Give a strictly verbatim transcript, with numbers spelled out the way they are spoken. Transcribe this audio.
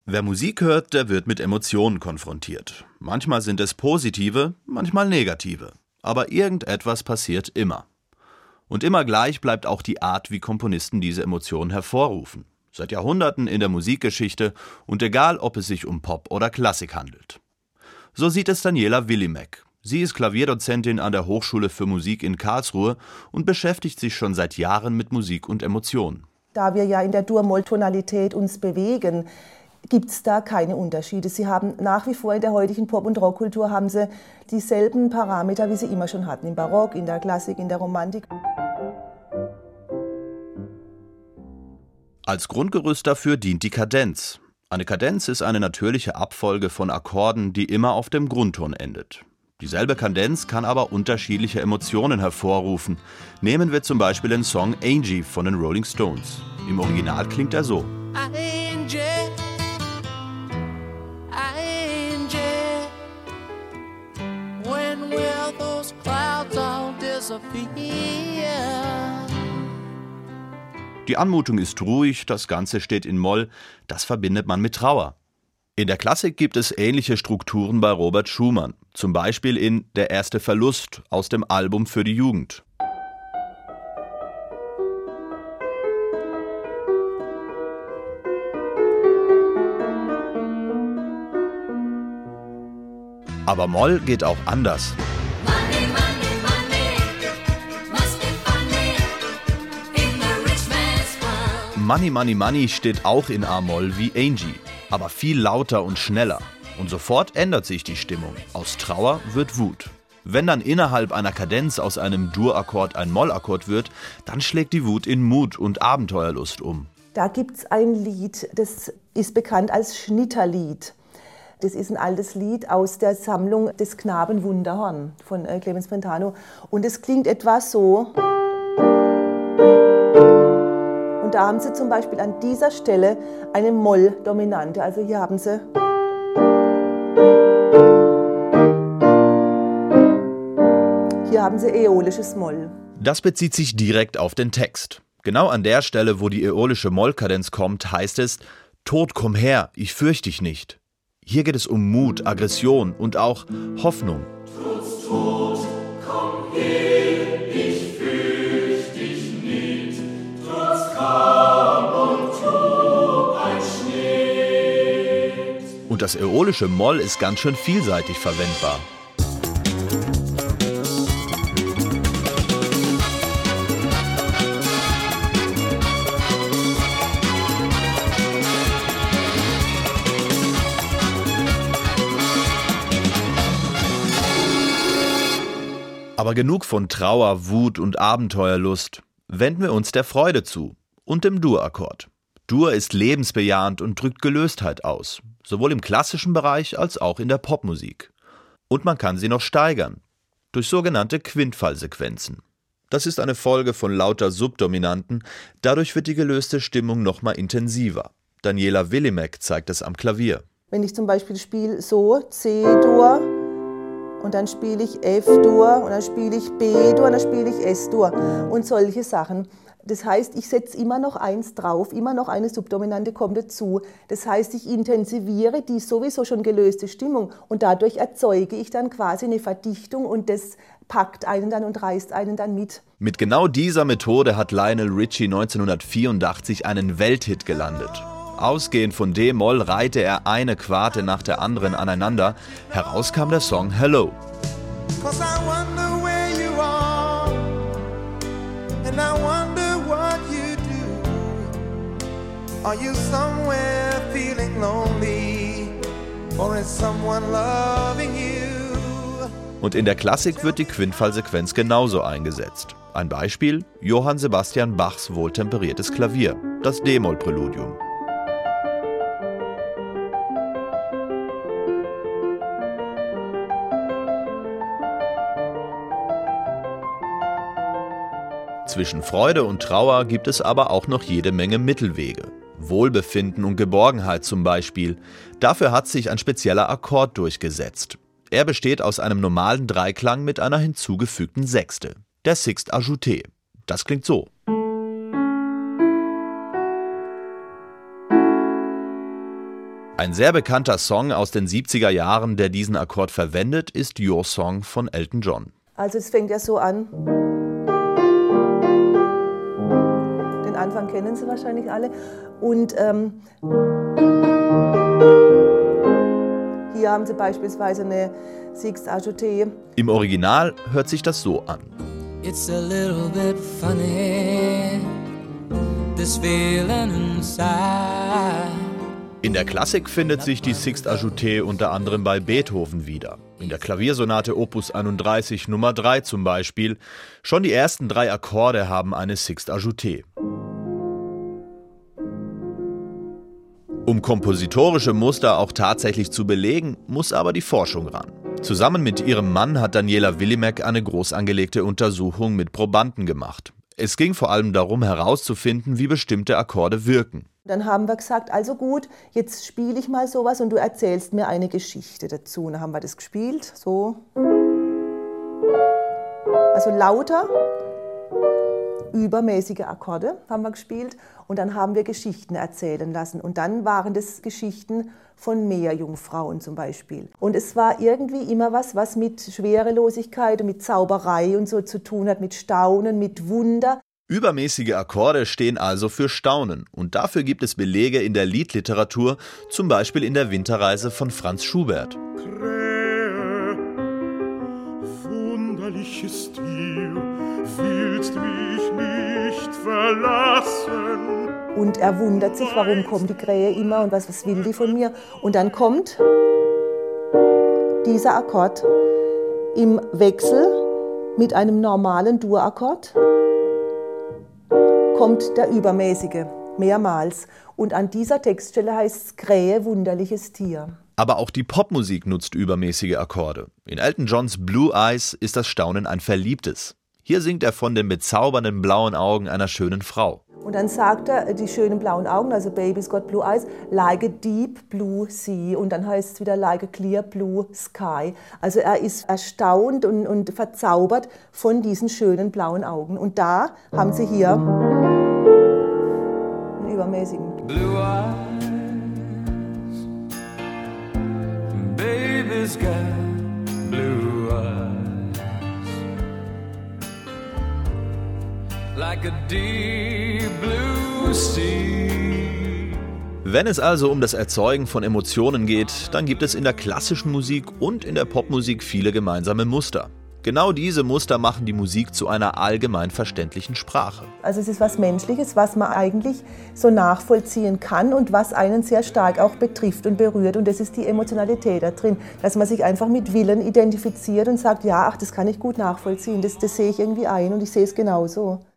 Wer Musik hört, der wird mit Emotionen konfrontiert. Manchmal sind es positive, manchmal negative. Aber irgendetwas passiert immer. Und immer gleich bleibt auch die Art, wie Komponisten diese Emotionen hervorrufen. Seit Jahrhunderten in der Musikgeschichte und egal, ob es sich um Pop oder Klassik handelt. So sieht es Daniela Willimek. Sie ist Klavierdozentin an der Hochschule für Musik in Karlsruhe und beschäftigt sich schon seit Jahren mit Musik und Emotionen. Da wir ja in der Dur-Moll-Tonalität uns bewegen, gibt es da keine Unterschiede. Sie haben nach wie vor in der heutigen Pop- und Rockkultur haben sie dieselben Parameter, wie sie immer schon hatten. Im Barock, in der Klassik, in der Romantik. Als Grundgerüst dafür dient die Kadenz. Eine Kadenz ist eine natürliche Abfolge von Akkorden, die immer auf dem Grundton endet. Dieselbe Kadenz kann aber unterschiedliche Emotionen hervorrufen. Nehmen wir zum Beispiel den Song Angie von den Rolling Stones. Im Original klingt er so. Angie, Angie, when will those clouds all disappear? Die Anmutung ist ruhig, das Ganze steht in Moll, das verbindet man mit Trauer. In der Klassik gibt es ähnliche Strukturen bei Robert Schumann, zum Beispiel in Der erste Verlust aus dem Album für die Jugend. Aber Moll geht auch anders. Money, Money, Money steht auch in A-Moll wie Angie, aber viel lauter und schneller. Und sofort ändert sich die Stimmung. Aus Trauer wird Wut. Wenn dann innerhalb einer Kadenz aus einem Dur-Akkord ein Moll-Akkord wird, dann schlägt die Wut in Mut und Abenteuerlust um. Da gibt es ein Lied, das ist bekannt als Schnitterlied. Das ist ein altes Lied aus der Sammlung des Knaben Wunderhorn von äh, Clemens Brentano. Und es klingt etwa so. Und da haben sie zum Beispiel an dieser Stelle eine Moll-Dominante. Also hier haben sie. Hier haben sie äolisches Moll. Das bezieht sich direkt auf den Text. Genau an der Stelle, wo die äolische Mollkadenz kommt, heißt es: Tod, komm her, ich fürchte dich nicht. Hier geht es um Mut, Aggression und auch Hoffnung. Trotz Tod, komm her, ich fürchte dich nicht. Trotz Kamm und Trug ein Schnitt. Und das äolische Moll ist ganz schön vielseitig verwendbar. Aber genug von Trauer, Wut und Abenteuerlust. Wenden wir uns der Freude zu und dem Dur-Akkord. Dur ist lebensbejahend und drückt Gelöstheit aus, sowohl im klassischen Bereich als auch in der Popmusik. Und man kann sie noch steigern, durch sogenannte Quintfallsequenzen. Das ist eine Folge von lauter Subdominanten, dadurch wird die gelöste Stimmung nochmal intensiver. Daniela Willimek zeigt es am Klavier. Wenn ich zum Beispiel spiele so, C-Dur, und dann spiele ich F-Dur und dann spiele ich B-Dur und dann spiele ich S-Dur und solche Sachen. Das heißt, ich setze immer noch eins drauf, immer noch eine Subdominante kommt dazu. Das heißt, ich intensiviere die sowieso schon gelöste Stimmung und dadurch erzeuge ich dann quasi eine Verdichtung und das packt einen dann und reißt einen dann mit. Mit genau dieser Methode hat Lionel Richie neunzehnhundertvierundachtzig einen Welthit gelandet. Ausgehend von D-Moll reihte er eine Quarte nach der anderen aneinander. Heraus kam der Song Hello. Cause I wonder where you are, and I wonder what you do. Are you somewhere feeling lonely, or is someone loving you? Und in der Klassik wird die Quintfallsequenz genauso eingesetzt. Ein Beispiel: Johann Sebastian Bachs wohltemperiertes Klavier, das D-Moll-Präludium. Zwischen Freude und Trauer gibt es aber auch noch jede Menge Mittelwege. Wohlbefinden und Geborgenheit zum Beispiel. Dafür hat sich ein spezieller Akkord durchgesetzt. Er besteht aus einem normalen Dreiklang mit einer hinzugefügten Sechste, der Sixte Ajouté. Das klingt so. Ein sehr bekannter Song aus den siebziger Jahren, der diesen Akkord verwendet, ist Your Song von Elton John. Also es fängt ja so an. Den Anfang kennen Sie wahrscheinlich alle. Und ähm, hier haben Sie beispielsweise eine Sixth Ajouté. Im Original hört sich das so an. It's a little bit funny, this feeling inside. In der Klassik findet sich die Sixth Ajouté unter anderem bei Beethoven wieder. In der Klaviersonate Opus einunddreißig Nummer drei zum Beispiel. Schon die ersten drei Akkorde haben eine Sixth Ajouté. Um kompositorische Muster auch tatsächlich zu belegen, muss aber die Forschung ran. Zusammen mit ihrem Mann hat Daniela Willimek eine groß angelegte Untersuchung mit Probanden gemacht. Es ging vor allem darum herauszufinden, wie bestimmte Akkorde wirken. Dann haben wir gesagt, also gut, jetzt spiele ich mal sowas und du erzählst mir eine Geschichte dazu. Und dann haben wir das gespielt, so. Also lauter, übermäßige Akkorde haben wir gespielt und dann haben wir Geschichten erzählen lassen. Und dann waren das Geschichten von Meerjungfrauen zum Beispiel. Und es war irgendwie immer was, was mit Schwerelosigkeit und mit Zauberei und so zu tun hat, mit Staunen, mit Wunder. Übermäßige Akkorde stehen also für Staunen und dafür gibt es Belege in der Liedliteratur, zum Beispiel in der Winterreise von Franz Schubert. Krähe, wunderliches Tier, willst mich nicht verlassen. Und er wundert sich, warum kommt die Krähe immer und was, was will die von mir. Und dann kommt dieser Akkord im Wechsel mit einem normalen Dur-Akkord. Kommt der Übermäßige, mehrmals. Und an dieser Textstelle heißt es Krähe, wunderliches Tier. Aber auch die Popmusik nutzt übermäßige Akkorde. In Elton Johns Blue Eyes ist das Staunen ein verliebtes. Hier singt er von den bezaubernden blauen Augen einer schönen Frau. Und dann sagt er, die schönen blauen Augen, also Baby's got blue eyes, like a deep blue sea. Und dann heißt es wieder like a clear blue sky. Also er ist erstaunt und, und verzaubert von diesen schönen blauen Augen. Und da haben Sie hier einen übermäßigen. Blue eyes, baby's got blue eyes, like a deep blue sea. Wenn es also um das Erzeugen von Emotionen geht, dann gibt es in der klassischen Musik und in der Popmusik viele gemeinsame Muster. Genau diese Muster machen die Musik zu einer allgemein verständlichen Sprache. Also es ist was Menschliches, was man eigentlich so nachvollziehen kann und was einen sehr stark auch betrifft und berührt. Und das ist die Emotionalität da drin, dass man sich einfach mit Willen identifiziert und sagt, ja, ach, das kann ich gut nachvollziehen, das, das sehe ich irgendwie ein und ich sehe es genauso.